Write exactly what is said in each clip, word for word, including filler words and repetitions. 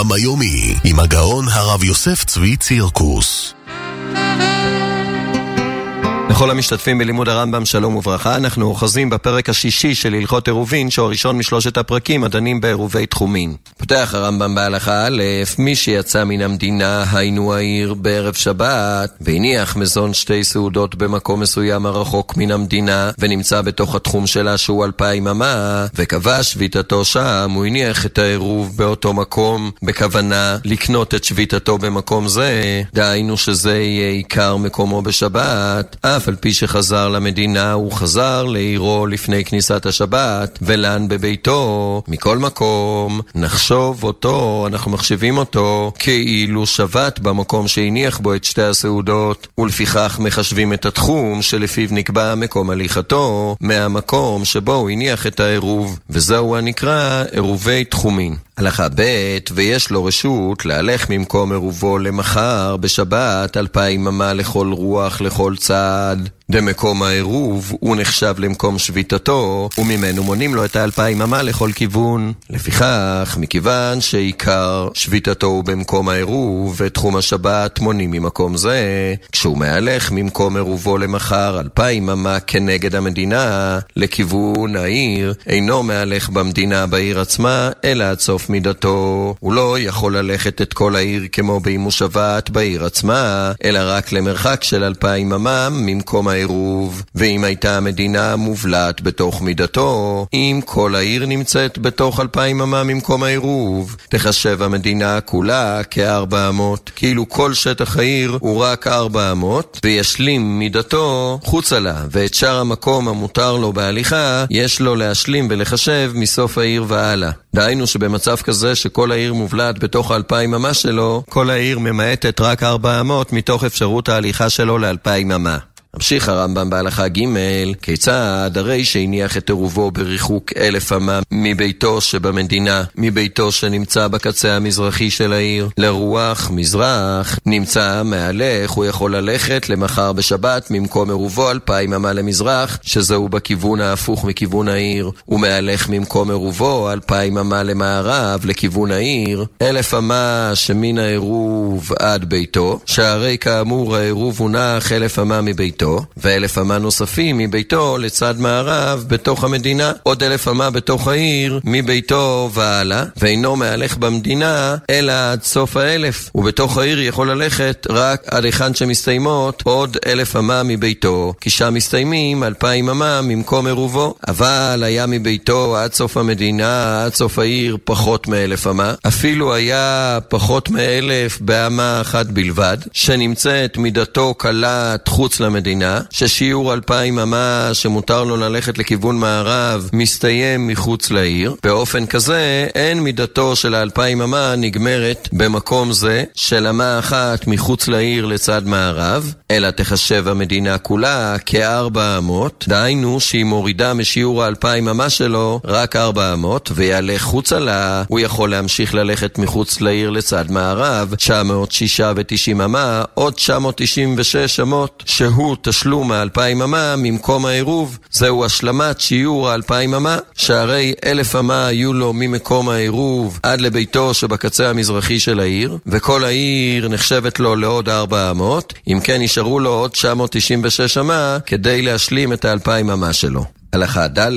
הרמב"ם היומי עם הגאון הרב יוסף צבי צירקוס. לכל המשתתפים בלימוד הרמב"ם שלום וברכה. אנחנו אוחזים בפרק השישי של הלכות עירובין, שהוא הראשון משלושת הפרקים הדנים בעירובי תחומין. פותח הרמב"ם בהלכה א', מי שיצא מן המדינה היינו העיר בערב שבת והניח מזון שתי סעודות במקום מסוים הרחוק מן המדינה ונמצא בתוך התחום שלה שהוא אלפיים אמה וקבע שביתתו שם, הוא הניח את העירוב באותו מקום בכוונה לקנות את שביתתו במקום זה, דהיינו שזה יהיה עיקר מקומו בשבת. אף על פי שחזר למדינה, הוא חזר לעירו לפני כניסת השבת ולן בביתו. מכל מקום נחשוב אותו, אנחנו מחשבים אותו כאילו שבת במקום שהניח בו את שתי הסעודות, ולפיכך מחשבים את התחום שלפיו נקבע מקום הליכתו מהמקום שבו הוא הניח את העירוב, וזהו הנקרא עירובי תחומין. הלכה ב', ויש לו רשות להלך ממקום עירובו למחר בשבת אלפיים אמה לכל רוח לכל צד. במקום העירוב הוא נחשב למקום שביתתו, וממנו מונים לו את האלפיים אמה לכל כיוון. לפיכך, מכיוון שעיקר שביתתו הוא במקום העירוב ותחום השבת מונים ממקום זה, כשהוא מהלך ממקום עירובו למחר אלפיים אמה כנגד המדינה לכיוון העיר, אינו מהלך במדינה בעיר עצמה אלא עד סוף מידתו. הוא לא יכול ללכת את כל העיר כמו במושבת בעיר עצמה, אלא רק למרחק של אלפיים אמה ממקום העירוב. ואם הייתה המדינה מובלעת בתוך מידתו, אם כל העיר נמצאת בתוך אלפיים אמה ממקום העירוב, תחשב המדינה כולה כארבע אמות, כאילו כל שטח העיר הוא רק ארבע אמות, וישלים מידתו חוצה לה, ואת שאר המקום המותר לו בהליכה יש לו להשלים ולחשב מסוף העיר והלאה. דהיינו שבמצב כזה שכל העיר מובלעת בתוך האלפיים אמה שלו, כל העיר ממעטת רק ארבע אמות מתוך אפשרות ההליכה שלו לאלפיים אמה. המשיך הרמב"ם בהלכה ג', כיצד הרי שהניח את עירובו בריחוק אלף אמה מביתו שבמדינה, מביתו שנמצא בקצה המזרחי של העיר לרוח מזרח, נמצא מהלך, הוא יכול ללכת למחר בשבת ממקום עירובו אלפיים אמה למזרח, שזהו בכיוון ההפוך מכיוון העיר, ומהלך ממקום עירובו אלפיים אמה למערב לכיוון העיר, אלף אמה שמן העירוב עד ביתו, שהרי כאמור העירוב הונח אלף אמה מביתו, ואלף אמה נוספים מביתו לצד מערב בתוך המדינה, עוד אלף אמה בתוך העיר מביתו והלאה, ואינו מהלך במדינה אלא עד סוף האלף, ובתוך העיר יכול ללכת רק עד היכן שמסתיימות עוד אלף אמה מביתו, כי שם מסתיימים אלפיים אמה ממקום עירובו. אבל היה מביתו עד סוף המדינה, עד סוף העיר, פחות מאלף אמה, אפילו היה פחות מאלף באמה אחת בלבד, שנמצאת מידתו קלת חוץ למדינה, ששיעור אלפיים אמה שמותר לו ללכת לכיוון מערב מסתיים מחוץ לעיר. באופן כזה אין מידתו של האלפיים אמה נגמרת במקום זה של אמה אחת מחוץ לעיר לצד מערב, אלא תחשב המדינה כולה כארבע אמות, דהיינו שהיא מורידה משיעור האלפיים אמה שלו רק ארבע אמות, ויעלה חוצה לה, הוא יכול להמשיך ללכת מחוץ לעיר לצד מערב תשע מאות שישה ותשעים אמה, עוד תשע מאות תשעים ושש אמות, שהוא תשלום האלפיים אמה ממקום העירוב. זהו השלמת שיעור האלפיים אמה, שהרי אלף אמה היו לו ממקום העירוב עד לביתו שבקצה המזרחי של העיר, וכל העיר נחשבת לו לעוד ארבע אמות, אם כן נשארו לו עוד תשע מאות תשעים ושש אמה כדי להשלים את האלפיים אמה שלו. הלכה ד',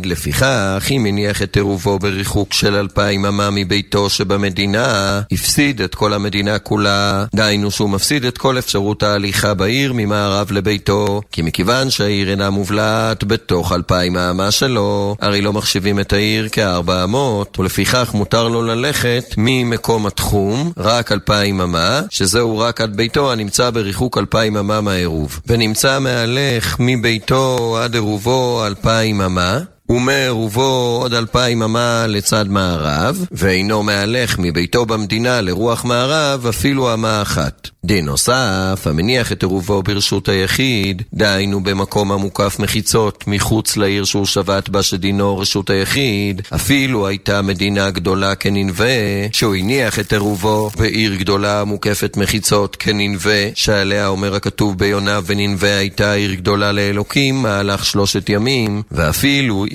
לפיכך אם הניח את עירובו בריחוק של אלפיים אמה מביתו שבמדינה, הפסיד את כל המדינה כולה, דהיינו שהוא מפסיד את כל אפשרות ההליכה בעיר ממערב לביתו, כי מכיוון שהעיר אינה מובלעת בתוך אלפיים האמה שלו, הרי לא מחשיבים את העיר כארבע אמות, ולפיכך מותר לו ללכת ממקום התחום רק אלפיים אמה, שזהו רק עד ביתו הנמצא בריחוק אלפיים אמה מהעירוב, ונמצא מהלך מביתו עד עירובו אלפיים אמה, ומעירובו עוד אלפיים אמה לצד מערב, ואינו מהלך מביתו במדינה לרוח מערב אפילו אמה אחת. דין נוסף, המניח את עירובו ברשות היחיד, דהיינו במקום המוקף מחיצות מחוץ לעיר שהוא שבת בה שדינו רשות היחיד, אפילו הייתה מדינה גדולה כננווה, שהוא הניח את עירובו בעיר גדולה מוקפת מחיצות כננווה, שעליה אומר הכתוב ביונה, וננווה הייתה עיר גדולה לאלוקים מהלך שלושת ימים, ואפילו עיר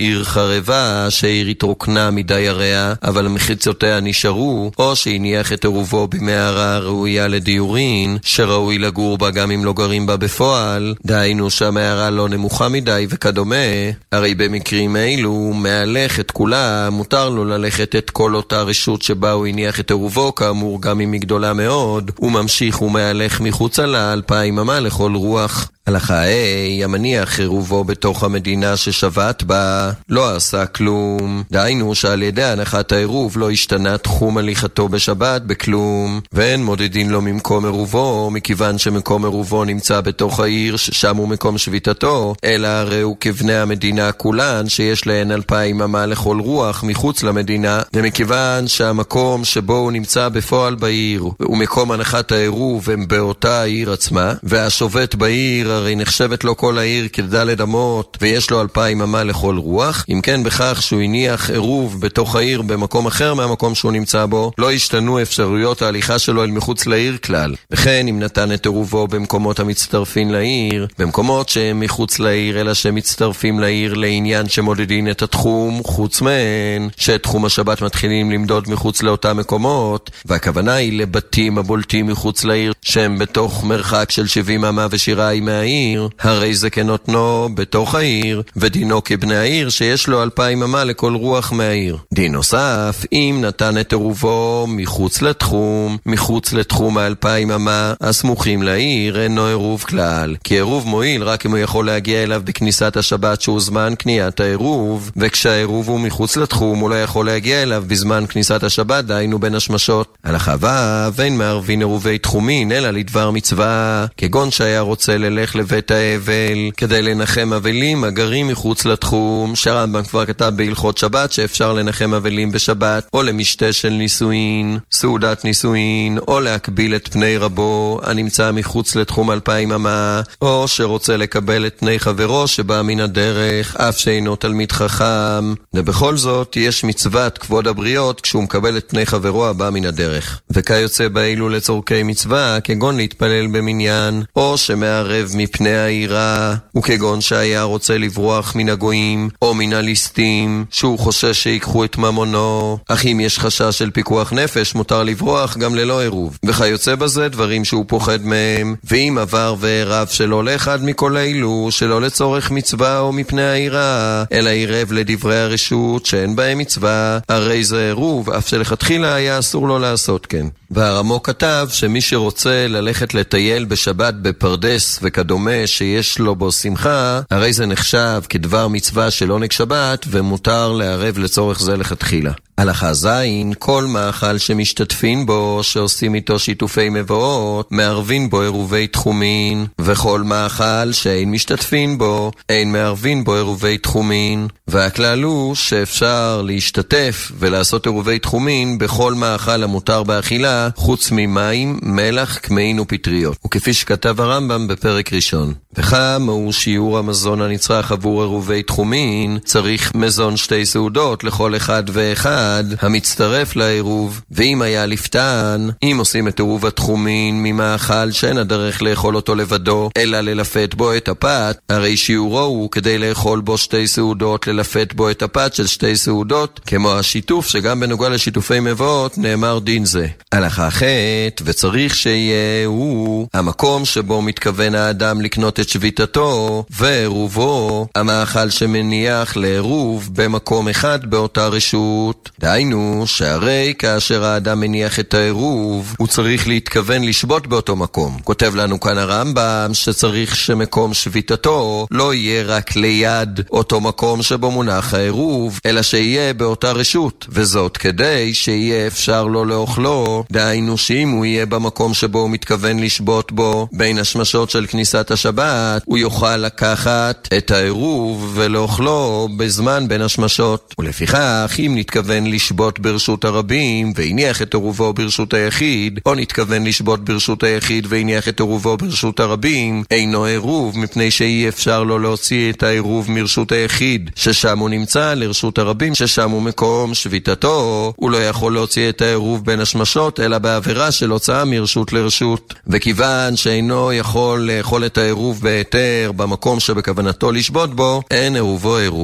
עיר חרבה שהעיר התרוקנה מדייריה, אבל מחיצותיה נשארו, או שהניח את עירובו במערה ראויה לדיורין, שראוי לגור בה גם אם לא גרים בה בפועל, דהיינו שהמערה לא נמוכה מדי וכדומה. הרי במקרים אלו, מהלך את כולה, מותר לו ללכת את כל אותה רשות שבה הוא הניח את עירובו, כאמור גם אם היא גדולה מאוד, הוא ממשיך ומהלך מחוצה לה אלפיים אמה לכל רוח. הלכה ה' המניח עירובו בתוך המדינה ששבת בה לא עשה כלום, דהיינו שעל ידי הנחת העירוב לא השתנה תחום הליכתו בשבת בכלום, ואין מודדין לו ממקום עירובו, מכיוון שמקום עירובו נמצא בתוך העיר ששם הוא מקום שביתתו, אלא הרי הוא כבני המדינה כולן שיש להן אלפיים אמה לכל רוח מחוץ למדינה, ומכיוון שהמקום שבו הוא נמצא בפועל בעיר ומקום הנחת העירוב הם באותה העיר עצמה, והשובת בעיר הרי נחשבת לו כל העיר כדלת אמות ויש לו אלפיים אמה לכל רוח, אם כן בכך שהוא הניח עירוב בתוך העיר במקום אחר מהמקום שהוא נמצא בו, לא השתנו אפשרויות ההליכה שלו אל מחוץ לעיר כלל. וכן אם נתן את עירובו במקומות המצטרפים לעיר, במקומות שהם מחוץ לעיר אלא שמצטרפים לעיר לעניין שמודדים את התחום, חוץ מהן שאת תחום השבת מתחילים למדוד מחוץ לאותם מקומות, והכוונה היא לבתים הבולטים מחוץ לעיר שהם בתוך מרחק של שבעים אמה ושיריים מהעיר, הרי זה כנותנו בתוך העיר, ודינו כבני העיר שיש לו אלפיים אמה לכל רוח מהעיר. דין נוסף, אם נתן את עירובו מחוץ לתחום, מחוץ לתחום האלפיים אמה הסמוכים לעיר, אינו עירוב כלל, כי עירוב מועיל רק אם הוא יכול להגיע אליו בכניסת השבת שהוא זמן קניית העירוב, וכשהעירוב הוא מחוץ לתחום הוא לא יכול להגיע אליו בזמן כניסת השבת, דהיינו בין השמשות. הלכה ו' ואין מערבין עירובי תחומין אלא לדבר מצווה, כגון שהיה רוצה ללך לבית האבל כדי לנחם אבלים הגרים מחוץ לתחום, שהרמב"ם כבר כתב בהלכות שבת שאפשר לנחם אבלים בשבת, או למשתה של נישואין, סעודת נישואין, או להקביל את פני רבו הנמצא מחוץ לתחום אלפיים אמה, או שרוצה לקבל את פני חברו שבא מן הדרך אף שאינו תלמיד חכם, ובכל זאת יש מצוות כבוד הבריות כשהוא מקבל את פני חברו הבא מן הדרך. וכיוצא באילו לצורכי מצווה, כגון להתפלל במניין, או שמערב מפני העירה, וכגון שהיה רוצה לברוח מן הגויים או מן הליסטים שהוא חושש שיקחו את ממונו, אך אם יש חשש של פיקוח נפש מותר לברוח גם ללא עירוב, וכיוצא בזה דברים שהוא פוחד מהם. ואם עבר וערב שלא לאחד מכל אילו, שלא לצורך מצווה או מפני העירה, אלא עירב לדברי הרשות שאין בהם מצווה, הרי זה עירוב אף שלכתחילה היה אסור לו לעשות כן. והרמו כתב שמי שרוצה ללכת לטייל בשבת בפרדס וכדומה שיש לו בו שמחה, הרי זה נחשב כדבר מצווה של עונג שבת ומותר לערב לצורך זה לכתחילה. הלכה זין, כל מאכל שמשתתפים בו, שעושים איתו שיתופי מבואות, מערבים בו עירובי תחומין, וכל מאכל שאין משתתפים בו, אין מערבים בו עירובי תחומין. והכלל הוא שאפשר להשתתף ולעשות עירובי תחומין בכל מאכל המותר באכילה, חוץ ממים, מלח, קמעין ופטריות. וכפי שכתב הרמב"ם בפרק ראשון. וכמה הוא שיעור המזון הנצרך עבור עירובי תחומין, צריך מזון שתי סעודות לכל אחד ואחד המצטרף לעירוב. ואם היה לפתן, אם עושים את עירוב התחומין ממאכל שאין הדרך לאכול אותו לבדו, אלא ללפת בו את הפת, הרי שיעורו הוא כדי לאכול בו שתי סעודות, ללפת בו את הפת של שתי סעודות, כמו השיתוף שגם בנוגע לשיתופי מבואות נאמר דין זה. הלכה ח' וצריך שיהיה הוא המקום שבו מתכוון האדם לקנות את שביתתו, ועירובו המאכל שמניח לעירוב במקום אחד באותה רשות. דהיינו שהרי כאשר האדם מניח את העירוב הוא צריך להתכוון לשבות באותו מקום. כותב לנו כאן הרמב"ם שצריך שמקום שביתתו לא יהיה רק ליד אותו מקום שבו מונח העירוב, אלא שיהיה באותה רשות, וזאת כדי שיהיה אפשר לו לאוכלו. דהיינו שאם הוא יהיה במקום שבו הוא מתכוון לשבות בו בין השמשות של כניסת השבת, הוא יוכל לקחת את העירוב ולאוכלו בזמן בין השמשות. ולפיכך אם נתכוון לשבות ברשות הרבים והניח את עירובו ברשות היחיד, או נתכוון לשבות ברשות היחיד והניח את עירובו ברשות הרבים, אינו עירוב, מפני שאי אפשר לו להוציא את העירוב מרשות היחיד ששם הוא נמצא לרשות הרבים ששם הוא מקום שביתתו. הוא לא יכול להוציא את העירוב בין השמשות אלא בעבירה של הוצאה מרשות לרשות, וכיוון שאינו יכול לאכול את העירוב בהיתר במקום שבכוונתו לשבות בו, אין עירובו עירוב.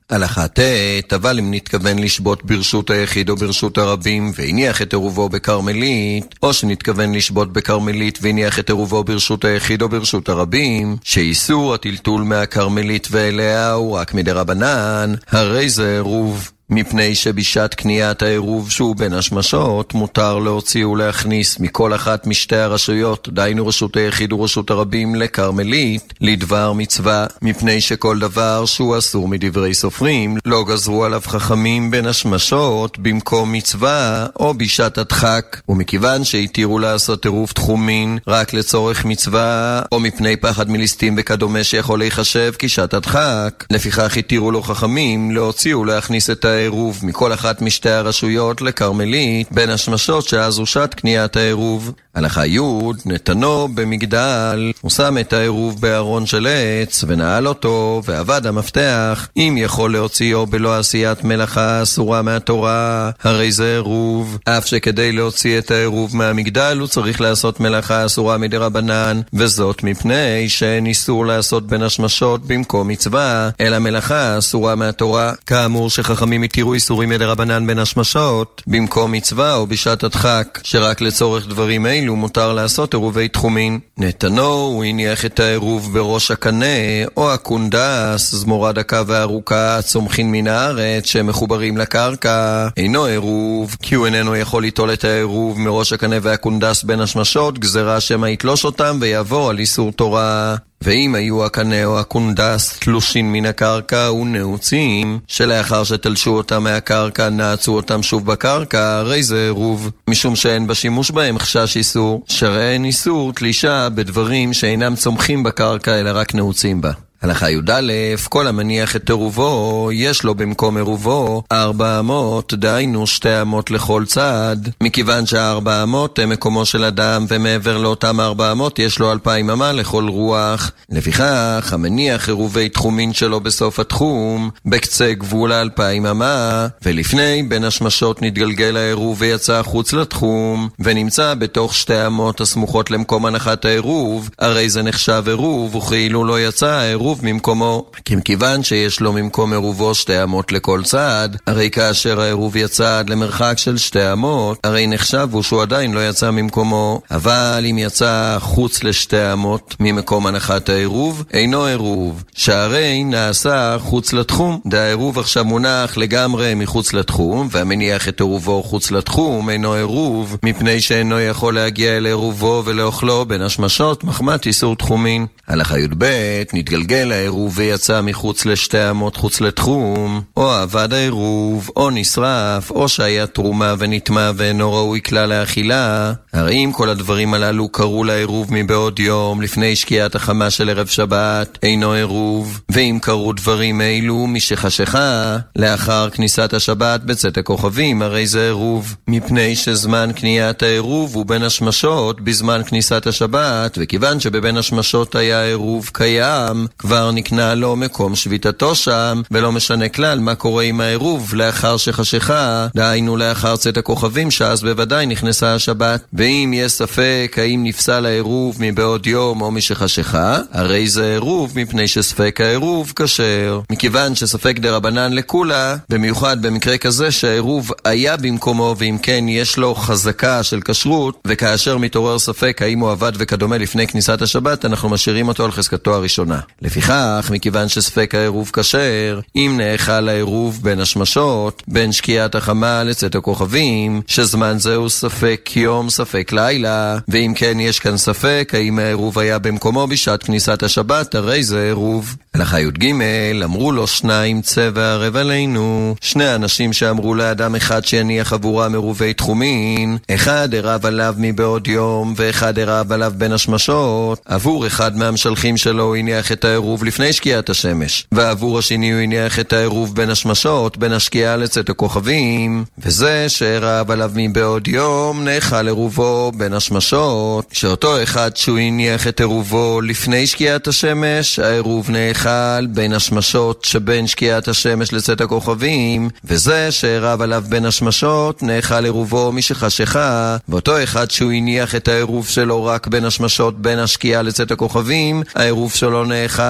הלכה ט', אבל אם נתכוון לשבות ברשות היחיד או ברשות הרבים והניח את עירובו בכרמלית, או שנתכוון לשבות בכרמלית והניח את עירובו ברשות היחיד או ברשות הרבים, שאיסור הטלטול מהכרמלית ואליה הוא רק מדרבנן, הרי זה עירוב. מפני שבשעת קניית העירוב שהוא בין השמשות, מותר להוציא ולהכניס מכל אחת משתי הרשויות, דיינו רשות היחיד ורשות הרבים, לכרמלית, לדבר מצווה, מפני שכל דבר שהוא אסור מדברי סופרים, לא גזרו עליו חכמים בין השמשות, במקום מצווה או בשעת הדחק, ומכיוון שהתירו לעשות עירוב תחומין, רק לצורך מצווה, או מפני פחד מליסטים וכדומה שיכול להיחשב כשעת הדחק, לפיכך התירו לו חכמים להוציא ולהכניס את העירוב מכל אחת משתי הרשויות לכרמלית בין השמשות שאז הושת קניית העירוב. הלכה י', נתנו במגדל, הוא שם את העירוב בארון של עץ ונעל אותו ועבד המפתח, אם יכול להוציאו בלא עשיית מלאכה אסורה מהתורה, הרי זה עירוב, אף שכדי להוציא את העירוב מהמגדל הוא צריך לעשות מלאכה אסורה מדרבנן, וזאת מפני שאין איסור לעשות בין השמשות במקום מצווה, אלא מלאכה אסורה מהתורה, כאמור שחכמים התירו איסורים מדרבנן בין השמשות במקום מצווה או בשעת הדחק, שרק לצורך דברים אלו מותר לעשות עירובי תחומין. נתנו הוא הניח את העירוב בראש הקנה או הקונדס, זמורד הקו והארוכה צומחין מן הארץ שהם מחוברים לקרקע, אינו עירוב, כי הוא איננו יכול ליטול את העירוב מראש הקנה והקונדס בין השמשות, גזרה שמא יתלוש אותם ויעבור על איסור תורה. ואם היו הקנה או הקונדס תלושים מן הקרקע ונעוצים, שלאחר שתלשו אותם מהקרקע נעצו אותם שוב בקרקע, הרי זה עירוב, משום שאין בשימוש בהם חשש איסור, שהרי אין איסור תלישה בדברים שאינם צומחים בקרקע אלא רק נעוצים בה. הלכה י' כל המניח את עירובו, יש לו במקום עירובו ארבע אמות, דיינו שתי אמות לכל צד, מכיוון שהארבע אמות הם מקומו של אדם, ומעבר לאותם ארבע אמות יש לו אלפיים אמה לכל רוח. לפיכך המניח עירובי תחומין שלו בסוף התחום, בקצה גבול האלפיים אמה, ולפני בין השמשות נתגלגל העירוב ויצא חוץ לתחום, ונמצא בתוך שתי אמות הסמוכות למקום הנחת העירוב, הרי זה נחשב עירוב, וכאילו לא יצא העירוב ממקומו, כי מכיוון שיש לו ממקום עירובו שתי אמות לכל צד, הרי כאשר העירוב יצא עד למרחק של שתי אמות, הרי נחשב הוא שהוא עדיין לא יצא ממקומו. אבל אם יצא חוץ לשתי אמות ממקום הנחת העירוב, אינו עירוב, שהרי נעשה חוץ לתחום. העירוב עכשיו מונח לגמרי מחוץ לתחום, והמניח את עירובו חוץ לתחום אינו עירוב, מפני שאינו יכול להגיע אל עירובו ולאוכלו בין השמשות מחמת איסור תחומין. הלכה י' נתגלגל העירוב ויצא מחוץ לשתי אמות חוץ לתחום, או עבד העירוב, או נשרף, או שהיה תרומה ונטמע ואינו ראוי כלל לאכילה, הרי אם כל הדברים הללו קרו לעירוב מבעוד יום לפני שקיעת החמה של ערב שבת, אינו עירוב. ואם קרו דברים אלו משחשיכה לאחר כניסת השבת בצאת הכוכבים, הרי זה עירוב, מפני שזמן קניית העירוב הוא בין השמשות בזמן כניסת השבת, וכיוון שבבין השמשות היה עירוב קיים, כבר נקנה לו מקום שביתתו שם, ולא משנה כלל מה קורה עם העירוב לאחר שחשיכה, דהיינו לאחר צאת הכוכבים, שאז בוודאי נכנסה השבת. ואם יש ספק האם נפסל העירוב מבעוד יום או משחשיכה, הרי זה עירוב, מפני שספק העירוב כשר, מכיוון שספק דרבנן לכולה, במיוחד במקרה כזה שהעירוב היה במקומו ואם כן יש לו חזקה של כשרות, וכאשר מתעורר ספק האם הוא עבד וכדומה לפני כניסת השבת, אנחנו משאירים אותו על חזקתו הראשונה. לפיכך, מכיוון שספק העירוב כשר, אם נאכל העירוב בין השמשות, בין שקיעת החמה לצאת הכוכבים, שזמן זהו ספק יום ספק לילה, ואם כן יש כאן ספק האם העירוב היה במקומו בשעת כניסת השבת, הרי זה עירוב. הלכה י' אמרו לו שניים צבע ערב עלינו, שני אנשים שאמרו לאדם אחד שיניח עבורם עירובי תחומין, אחד ערב עליו מבעוד יום ואחד ערב עליו בין השמשות, עבור אחד מהמשלחים שלו הניח את העירוב לפני שקיעת השמש, ועבור השני הוא הניח את העירוב בין השמשות בין השקיעה לצאת הכוכבים, וזה שערב עליו מבעוד יום נאכל עירובו בין השמשות, שאותו אחד שהוא הניח את עירובו לפני שקיעת השמש, העירוב נאכל בין השמשות שבין שקיעת השמש לצאת הכוכבים, וזה שערב עליו בין השמשות נאכל עירובו משחשיכה, ואותו אחד שהוא הניח את העירוב שלו רק בין השמשות בין השקיעה לצאת הכוכבים, העירוב שלו נאכל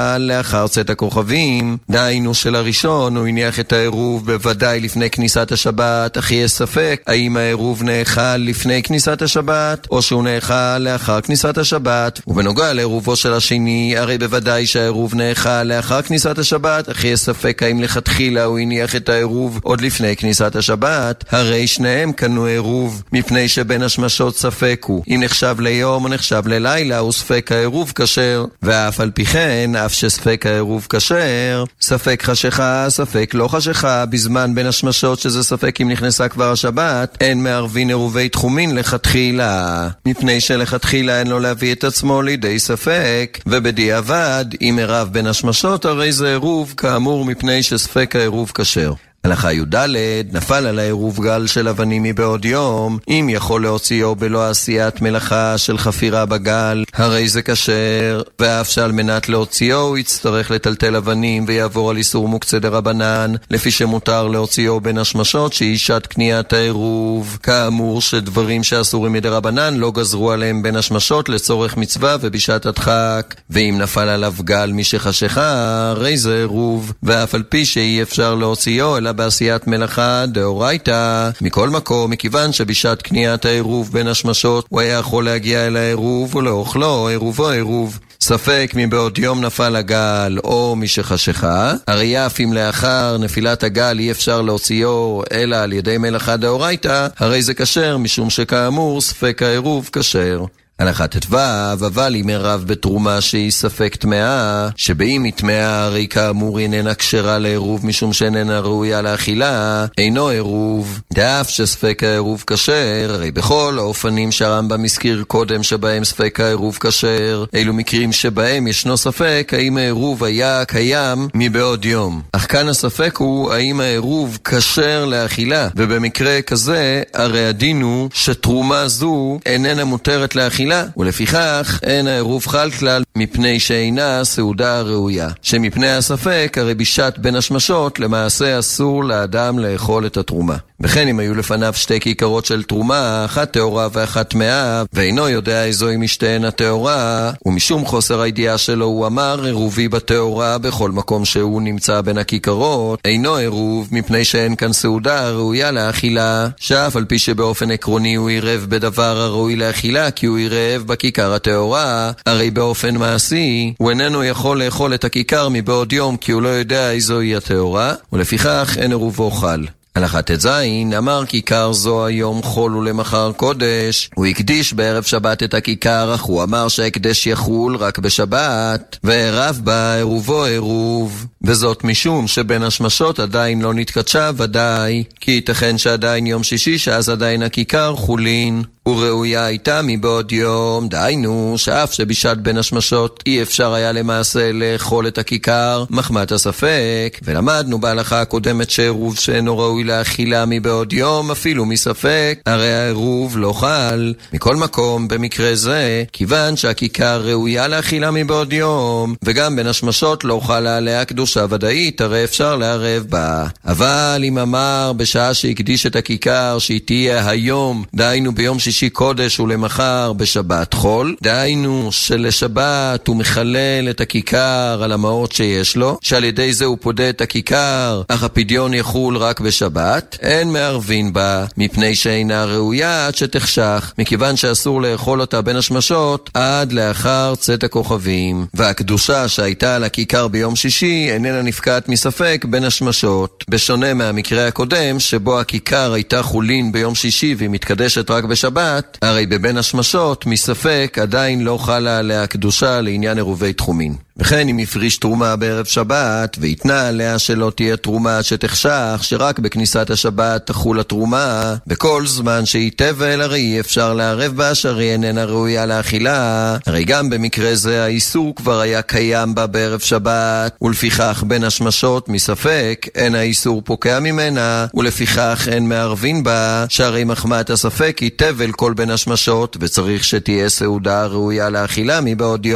נאכל לאחר צאת הכוכבים, דהיינו של הראשון הוא הניח את העירוב בוודאי לפני כניסת השבת, אך יש ספק האם העירוב נאכל לפני כניסת השבת או שהוא נאכל לאחר כניסת השבת. ובנוגע לעירובו של השני, הרי בוודאי שהעירוב נאכל לאחר כניסת השבת, אך יש ספק האם לכתחילה הוא הניח את העירוב עוד לפני כניסת השבת, הרי שניהם קנו עירוב, מפני שבין השמשות ספק הוא אם נחשב ליום או נחשב ללילה, הוא ספק העירוב כשר, ואף על פי כן, אף שספק העירוב כשר, ספק חשיכה, ספק לא חשיכה, בזמן בין השמשות שזה ספק אם נכנסה כבר השבת, אין מערבין עירובי תחומין לכתחילה, מפני שלכתחילה אין לו להביא את עצמו לידי ספק, ובדיעבד, אם ערב בין השמשות, הרי זה עירוב כאמור מפני שספק העירוב כשר. הלכה י"ד, נפל על העירוב גל של אבנים מבעוד יום, אם יכול להוציאו בלא עשיית מלאכה של חפירה בגל, הרי זה כשר, ואף שעל מנת להוציאו הוא יצטרך לטלטל אבנים ויעבור על איסור מוקצה דרבנן, לפי שמותר להוציאו בין השמשות שהיא שעת קניית העירוב, כאמור שדברים שאסורים מדרבנן לא גזרו עליהם בין השמשות לצורך מצווה ובשעת הדחק, ואם נפל עליו גל מי שחשיכה, הרי זה עירוב, ואף על פי שאי אפשר להוציאו אלא בעשיית מלאכה דאורייתא. מכל מקום, מכיוון שבשעת קניית העירוב בין השמשות הוא היה יכול להגיע אל העירוב ולאוכלו, עירובו עירוב. ספק מבעוד יום נפל הגל או מי שחשיכה, הרי אף אם לאחר נפילת הגל אי אפשר להוציאו אלא על ידי מלאכה דאורייתא, הרי זה כשר משום שכאמור ספק העירוב כשר. הלכה ט"ו, אבל אם ערב בתרומה שהיא ספק טמאה, שבאם היא טמאה הרי כאמור איננה כשרה לעירוב משום שאיננה ראויה לאכילה, אינו עירוב. דאף שספק העירוב כשר, הרי בכל האופנים שהרמב"ם הזכיר קודם שבהם ספק העירוב כשר, אילו מקרים שבהם ישנו ספק האם העירוב היה קיים מבעוד יום. אך כאן הספק הוא האם העירוב כשר לאכילה, ובמקרה כזה הרי הדין הוא שתרומה זו איננה מותרת לאכילה, ולפיכך אין העירוב חל כלל מפני שאינה סעודה ראויה, שמפני הספק הרי בשעת בין השמשות למעשה אסור לאדם לאכול את התרומה. וכן אם היו לפניו שתי כיכרות של תרומה, אחת טהורה ואחת טמאה, ואינו יודע איזוהי משתיהן הטהורה, ומשום חוסר הידיעה שלו הוא אמר עירובי בטהורה בכל מקום שהוא נמצא בין הכיכרות, אינו עירוב מפני שאין כאן סעודה ראויה לאכילה, שאף על פי שבאופן עקרוני הוא עירב בדבר הראוי לאכילה כי הוא עירב בכיכר הטהורה, הרי באופן מעשי הוא איננו יכול לאכול את הכיכר מבעוד יום כי הוא לא יודע איזוהי הטהורה, ולפיכך אין עירובו חל. הלכה ט"ז, אמר כיכר זו היום חול ולמחר קודש, הוא הקדיש בערב שבת את הכיכר, אך הוא אמר שהקדש יחול רק בשבת, וערב בה עירובו עירוב, וזאת משום שבין השמשות עדיין לא נתקדשה ודאי, כי ייתכן שעדיין יום שישי שאז עדיין הכיכר חולין, וראויה הייתה מבעוד יום, דהיינו שאף שבשעת בין השמשות אי אפשר היה למעשה לאכול את הכיכר מחמת הספק, ולמדנו בהלכה הקודמת שעירוב שאינו ראוי לאכילה מבעוד יום אפילו מספק, הרי העירוב לא חל. מכל מקום במקרה זה, כיוון שהכיכר ראויה לאכילה מבעוד יום, וגם בין השמשות לא חלה עליה קדושה ודאית, הרי אפשר לערב בה. אבל אם אמר בשעה שהקדיש את הכיכר שהיא תהיה היום, דהיינו ביום שישי קודש ולמחר בשבת חול, דהיינו שלשבת הוא מחלל את הכיכר על המעות שיש לו, שעל ידי זה הוא פודה את הכיכר, אך הפדיון יחול רק בשבת, אין מערבין בה, מפני שאינה ראויה עד שתחשך, מכיוון שאסור לאכול אותה בין השמשות עד לאחר צאת הכוכבים. והקדושה שהייתה על הכיכר ביום שישי איננה נפקעת מספק בין השמשות, בשונה מהמקרה הקודם שבו הכיכר הייתה חולין ביום שישי והיא מתקדשת רק בשבת, הרי בבין השמשות מספק עדיין לא חלה עליה קדושה לעניין עירובי תחומין. וכן אם יפריש תרומה בערב שבת ויתנה עליה שלא תהיה תרומה שתחשך, שרק בכניסת השבת תחול התרומה, בכל זמן שהיא תבל הרי אי אפשר לערב בה שהרי איננה ראויה לאכילה, הרי גם במקרה זה האיסור כבר היה קיים בה בערב שבת, ולפיכך בין השמשות מספק אין האיסור פוקע ממנה, ולפיכך אין מערבין בה שהרי מחמת הספק היא תבל כל בין השמשות, וצריך שתהיה סעודה ראויה לאכילה מבעוד יום.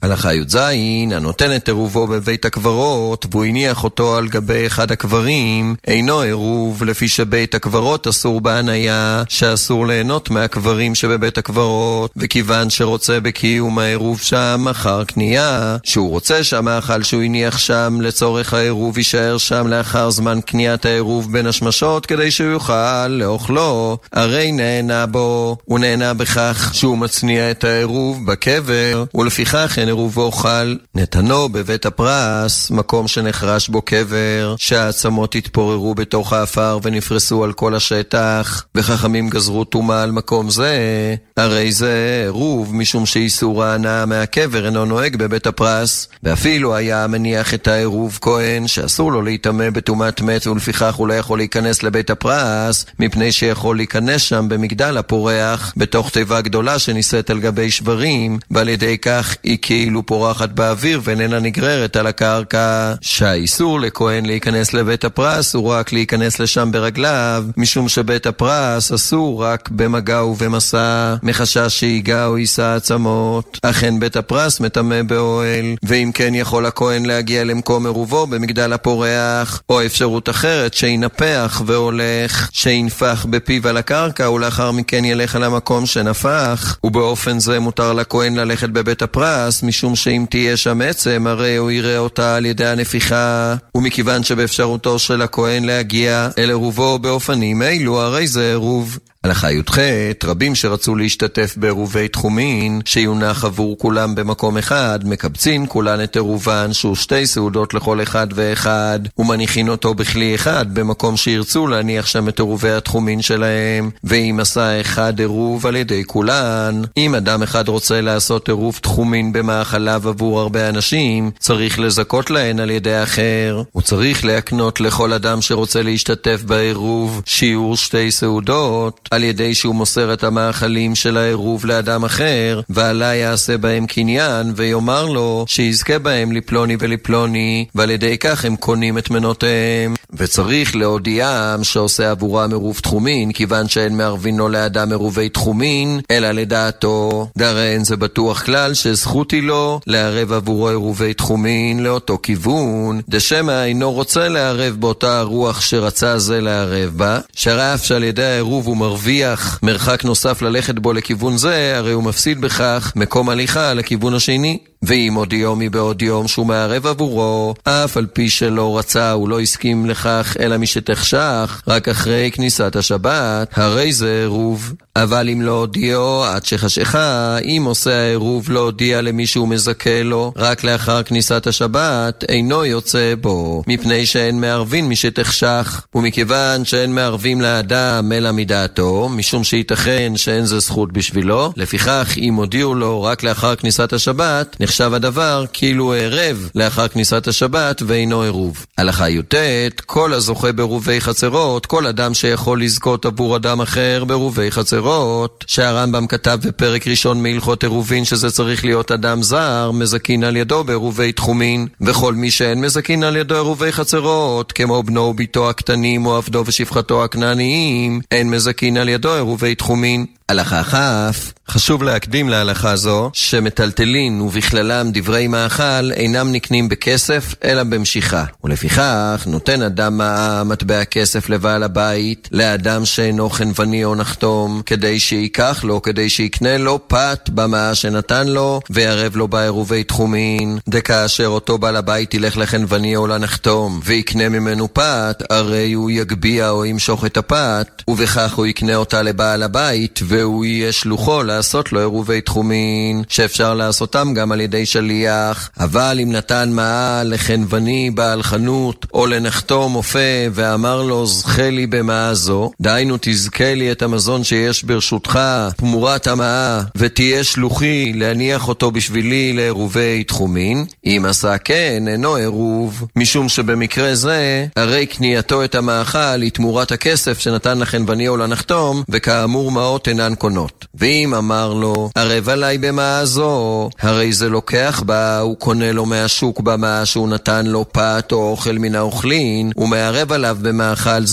הלכה י"ז, הנותן את עירובו בבית הקברות והוא הניח אותו על גבי אחד הקברים, אינו עירוב, לפי שבית הקברות אסור בהניה, שאסור ליהנות מהקברים שבבית הקברות, וכיוון שרוצה בקיום העירוב שם אחר קנייה, שהוא רוצה שהמאכל שהוא הניח שם לצורך העירוב יישאר שם לאחר זמן קניית העירוב בין השמשות, כדי שהוא יוכל לאוכלו, הרי נהנה בו, הוא נהנה בכך שהוא מצניע את העירוב בקבר, ולפיכך אין עירובו חל. נתנו בבית הפרס, מקום שנחרש בו קבר, שהעצמות התפוררו בתוך האפר ונפרסו על כל השטח, וחכמים גזרו תומה על מקום זה, הרי זה עירוב, משום שאיסור ההנאה מהקבר אינו נוהג בבית הפרס, ואפילו היה מניח את העירוב כהן שאסור לו להתאמה בתומת מת, ולפיכך הוא לא יכול להיכנס לבית הפרס, מפני שיכול להיכנס שם במגדל הפורח בתוך תיבה גדולה שניסית על גבי שברים, ועל ידי כך היא כאילו פורחת באוויר ואיננה נגררת על הקרקע. שהאיסור לכהן להיכנס לבית הפרס הוא רק להיכנס לשם ברגליו, משום שבית הפרס אסור רק במגע ובמסע, מחשש שיגע או יישא עצמות. אכן בית הפרס מטמא באוהל, ואם כן יכול הכהן להגיע למקום עירובו במגדל הפורח, או אפשרות אחרת שינפח והולך, שינפח בפיו על הקרקע ולאחר מכן ילך על המקום שנפח, ובאופן זה מותר לכהן ללכת בבית הפרס, משום שאם תהיה שם עצם הרי הוא יראה אותה על ידי הנפיחה, ומכיוון שבאפשרותו של הכהן להגיע אל עירובו באופנים אלו, הרי זה עירוב. הלכה י"ח, רבים שרצו להשתתף בעירובי תחומין שיונח עבור כולם במקום אחד, מקבצים כולן את עירובן שהוא שתי סעודות לכל אחד ואחד, ומניחין אותו בכלי אחד במקום שירצו להניח שם את עירובי התחומין שלהם, ואם עשה אחד עירוב על ידי כולן. אם אדם אחד רוצה לעשות עירוב תחומין במאכליו עבור הרבה אנשים, צריך לזכות להן על ידי אחר. הוא צריך להקנות לכל אדם שרוצה להשתתף בעירוב שיעור שתי סעודות, על ידי שהוא מוסר את המאכלים של העירוב לאדם אחר, ועלה יעשה בהם קניין ויאמר לו שיזכה בהם לפלוני ולפלוני, ועל ידי כך הם קונים את מנותיהם. וצריך להודיעם שעושה עבורם עירוב תחומין, כיוון שאין מערבינו לאדם עירובי תחומין אלא לדעתו. דרן זה בטוח כלל שזכות היא לו לערב עבורו עירובי תחומין לאותו כיוון, דשמא אינו רוצה לערב באותה הרוח שרצה זה לערב בה, שהרי אף שעל ידי העירוב הוא מרוויח מרחק נוסף ללכת בו לכיוון זה, הרי הוא מפסיד בכך מקום הליכה לכיוון השני. ואם עוד יום מבעוד יום שהוא מערב עבורו, אף על פי שלא רצה הוא לא הסכים לכך אלא משתחשך רק אחרי כניסת השבת, הרי זה עירוב. אבל אם לא הודיעו עד שחשכה, אם עושה העירוב לא הודיע למי שהוא מזכה לו רק לאחר כניסת השבת, אינו יוצא בו, מפני שאין מערבין משתחשך, ומכיוון שאין מערבים לאדם אלא מדעתו, משום שייתכן שאין זה זכות בשבילו, לפיכך אם הודיעו לו רק לאחר כניסת השבת, נחשב הדבר כאילו הערב לאחר כניסת השבת ואינו עירוב. הלכה י"ט, כל הזוכה בעירובי חצרות, כל אדם שיכול לזכות עבור אדם אחר בעירובי חצרות, שהרמב"ם כתב בפרק ראשון מהלכות עירובין שזה צריך להיות אדם זר, מזכין על ידו בעירובי תחומין, וכל מי שאין מזכין על ידו עירובי חצרות, כמו בנו וביתו הקטנים או עבדו ושפחתו הכנעניים, אין מזכין על ידו עירובי תחומין. הלכה כף, חשוב להקדים להלכה זו שמטלטלין ובכללם דברי מאכל אינם נקנים בכסף אלא במשיכה, ולפיכך נותן אדם מטבע כסף לבעל הבית לאדם שאינו חנווני או נחתום, כדי שיקח לו, כדי שיקנה לו פת במה שנתן לו ויערב לו בעירובי תחומין. דכאשר אותו בעל הבית ילך לחנווני או לנחתום ויקנה ממנו פת, הרי הוא יגביע או ימשוך את הפת, ובכך הוא יקנה אותה לבעל הבית והוא יהיה שלוחו לעשות לו עירובי תחומין, שאפשר לעשותם גם על ידי שליח. אבל אם נתן מעה לחנווני בעל חנות או לנחתום אופה ואמר לו זכה לי במעה זו, דיינו תזכה לי את המזון שיש ברשותך תמורת המעה, ותהיה שלוחי להניח אותו בשבילי לעירובי תחומין, אם עשה כן אינו עירוב, משום שבמקרה זה הרי קנייתו את המאכל היא תמורת הכסף שנתן לחנווני או לנחתום, וכאמור מעות אינן קונות. ואם אמר לו ערב עליי במעה זו, הרי זה לוקח בה, הוא קונה לו מהשוק במה שהוא נתן לו פת או אוכל מן האוכלין, הוא מערב עליו במאכל זה,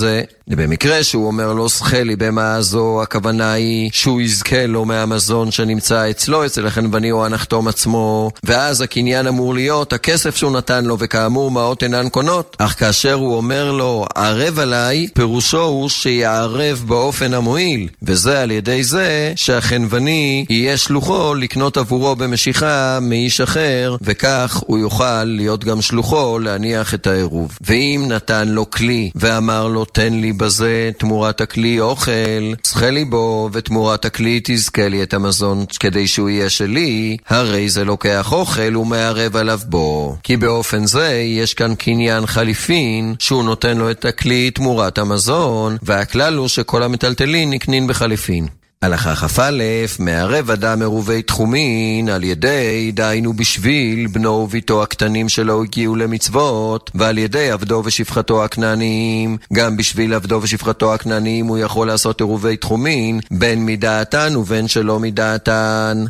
במקרה שהוא אומר לו שחה לי במה זו, הכוונה היא שהוא יזכה לו מהמזון שנמצא אצלו, אצל החנווני או הנחתום עצמו, ואז הקניין אמור להיות הכסף שהוא נתן לו, וכאמור מעות אינן קונות. אך כאשר הוא אומר לו ערב עליי, פירושו הוא שיערב באופן המועיל, וזה על ידי זה שהחנווני יהיה שלוחו לקנות עבורו במשיכה מאיש אחר, וכך הוא יוכל להיות גם שלוחו להניח את העירוב. ואם נתן לו כלי ואמר לו תן לי בזה תמורת הכלי אוכל, שחה לי בו ותמורת הכלי תזכה לי את המזון כדי שהוא יהיה שלי, הרי זה לוקח אוכל ומערב עליו בו, כי באופן זה יש כאן קניין חליפין שהוא נותן לו את הכלי תמורת המזון, והכלל הוא שכל המטלטלין נקנין בחליפין. הלכה כף א', מערב אדם עירובי תחומין על ידי, דהיינו בשביל בנו וביתו הקטנים שלא הגיעו למצוות, ועל ידי עבדו ושפחתו הכנעניים. גם בשביל עבדו ושפחתו הכנעניים הוא יכול לעשות עירובי תחומין בין מדעתן ובין שלא מדעתן.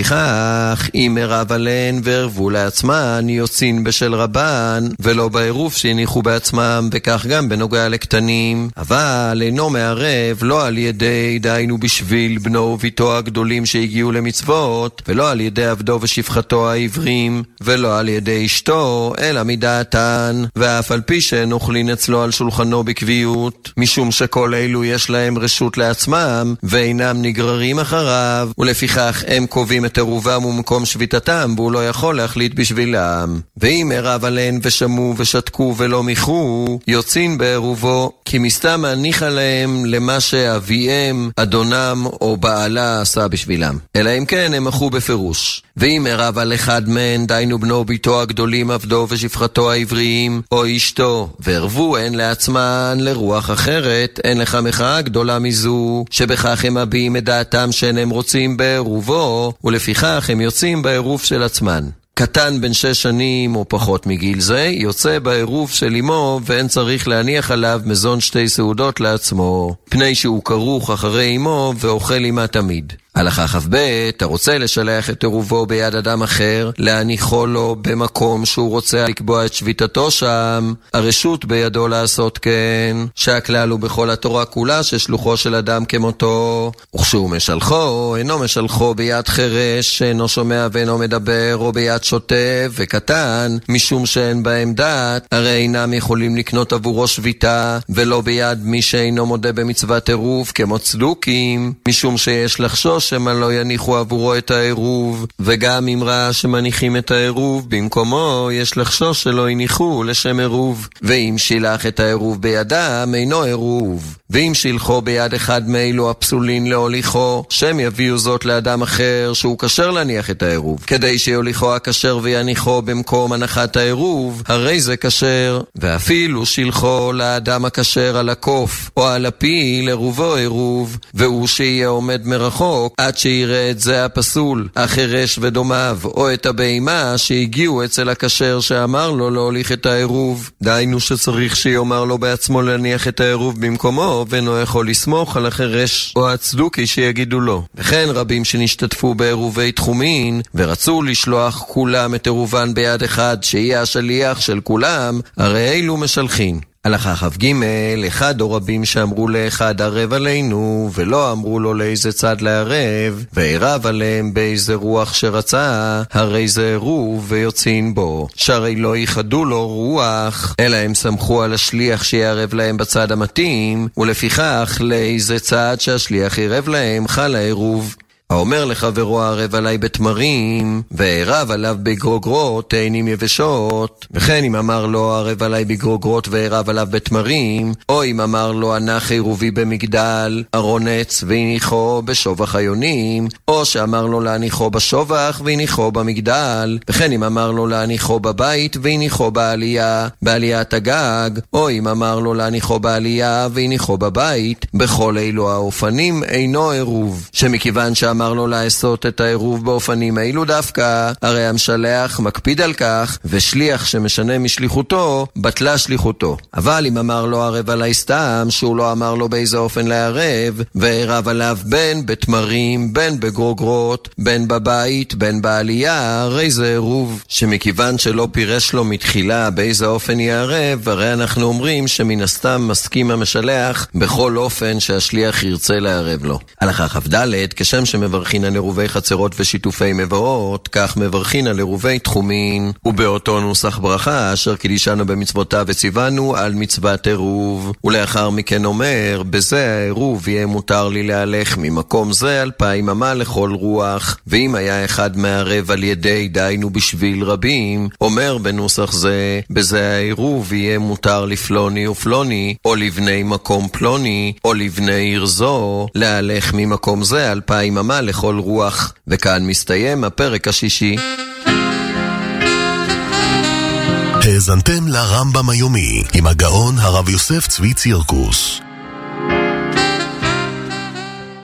לפיכך אם ערב עליהן וערבו לעצמן יוצאים בשל רבן ולא בעירוב שהניחו בעצמם, וכך גם בנוגע לקטנים. אבל אינו מערב לא על ידי, דהיינו בשביל בנו וביתו הגדולים שהגיעו למצוות, ולא על ידי עבדו ושפחתו העברים, ולא על ידי אשתו, אלא מדעתן, ואף על פי שהן אוכלין אצלו על שולחנו בקביעות, משום שכל אלו יש להם רשות לעצמם, ואינם נגררים אחריו, ולפיכך הם קובעים את עירובם ומקום שביתתם, והוא לא יכול להחליט בשבילם. ואם ערב עליהן ושמו ושתקו ולא מיחו, יוצאים בעירובו, כי מסתם הניחה להם למה שאביהם, אדונם או בעלה עשה בשבילם. אלא אם כן הם מחו בפירוש. ואם ערב על אחד מהן, דיינו בנו ביתו הגדולים עבדו ושפחתו העבריים, או אשתו, וערבו הן לעצמן לרוח אחרת, אין לך מחאה גדולה מזו, שבכך הם מביעים את דעתם שאינם רוצים בעירובו, ולפיכך הם יוצאים בעירוב של עצמן. קטן בן שש שנים או פחות מגיל זה, יוצא בעירוב של אמו, ואין צריך להניח עליו מזון שתי סעודות לעצמו, פני שהוא כרוך אחרי אמו ואוכל אמה תמיד. הלכה כף ב', הרוצה לשלח את עירובו ביד אדם אחר, להניחו לו במקום שהוא רוצה לקבוע את שביתתו שם, הרשות בידו לעשות כן, שהכלל הוא בכל התורה כולה ששלוחו של אדם כמותו, וכשהוא משלחו, אינו משלחו ביד חרש, שאינו שומע ואינו מדבר, או ביד שוטה וקטן, משום שאין בהם דעת, הרי אינם יכולים לקנות עבורו שביתה, ולא ביד מי שאינו מודה במצוות עירוב כמו צדוקים, משום שיש לחשוש שמה לא יניחו עבורו את העירוב, וגם אם ראה שמניחים את העירוב במקומו, יש לחשוש שלא יניחו לשם עירוב. ואם שילח את העירוב בידם, אינו עירוב. ואם שילחו ביד אחד מאלו הפסולין להוליכו, שם יביאו זאת לאדם אחר שהוא כשר להניח את העירוב, כדי שיוליכו הכשר ויניחו במקום הנחת העירוב, הרי זה כשר. ואפילו שילחו לאדם הכשר על הקוף או על הפי לרובו עירוב, והוא שיהיה עומד מרחוק עד שיראה את זה הפסול, החרש ודומיו, או את הבהמה שהגיעו אצל הכשר שאמר לו להוליך את העירוב. דיינו שצריך שיאמר לו בעצמו להניח את העירוב במקומו, ואינו יכול לסמוך על החרש או הצדוקי שיגידו לו. וכן רבים שנשתתפו בעירובי תחומין, ורצו לשלוח כולם את עירובן ביד אחד, שיהיה השליח של כולם, הרי אלו משלחין. הלכה כף ג', אחד או רבים שאמרו לאחד ערב עלינו, ולא אמרו לו לאיזה צד לערב, וערב עליהם באיזה רוח שרצה, הרי זה עירוב ויוצאים בו, שהרי לא ייחדו לו רוח, אלא הם סמכו על השליח שיערב להם בצד המתאים, ולפיכך לאיזה צד שהשליח יערב להם חל העירוב. האומר לחברו ערב עליי בתמרים, וערב עליו בגרוגרות תאנים יבשות, וכן אם אמר לו ערב עליי בגרוגרות וערב עליו בתמרים, או אם אמר לו הנח עירובי במגדל, ארונץ והניחו בשובח היונים, או שאמר לו להניחו בשובח והניחו במגדל, וכן אם אמר לו להניחו בבית והניחו בעלייה, בעליית הגג, או אם אמר לו להניחו בעלייה והניחו בבית, בכל אלו האופנים אינו עירוב, שמכיוון שאמר אמר לו לעשות את העירוב באופנים האלו דווקא, הרי המשלח מקפיד על כך, ושליח שמשנה משליחותו, בטלה שליחותו. אבל אם אמר לו ערב עלי סתם, שהוא לא אמר לו באיזה אופן לערב, וערב עליו בין בתמרים, בין בגרוגרות, בין בבית, בין בעלייה, הרי זה עירוב שמכיוון שלא פירש לו מתחילה באיזה אופן יערב, הרי אנחנו אומרים שמן הסתם מסכים המשלח בכל אופן שהשליח ירצה לערב לו. הלכה כ"ד, כשם שמברכין על עירובי חצרות ושיתופי מבואות, כך מברכין על עירובי תחומין, ובאותו נוסח ברכה אשר קידישנו במצוותיו וציוונו על מצוות עירוב. ולאחר מכן אומר, בזה העירוב יהיה מותר לי להלך ממקום זה אלפיים אמה לכל רוח, ואם היה אחד מערב על ידי דיינו בשביל רבים, אומר בנוסח זה, בזה העירוב יהיה מותר לפלוני ופלוני, או לבני מקום פלוני, או לבני עיר זו, להלך ממקום זה אלפיים אמה לכל רוח. וכאן מסתיים הפרק השישי. האזנתם לרמב"ם היומי עם הגאון הרב יוסף צבי צירקוס.